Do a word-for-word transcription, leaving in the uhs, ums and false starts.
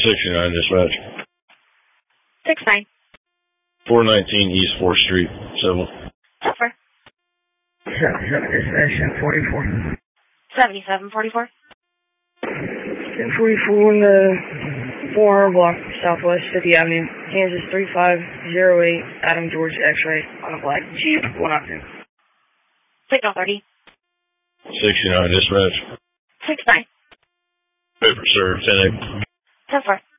sixty-nine, dispatch. six nine. four nineteen East fourth Street, Civil. Over. seventy-seven, dispatch, ten forty-four. seventy-seven forty-four. ten forty-four in the four hundred block, Southwest fiftieth Avenue, Kansas three five zero eight, Adam George X-ray, on a black Jeep, one octane. Signal thirty. sixty-nine, dispatch. six nine. Paper, sir, ten eight. ten four.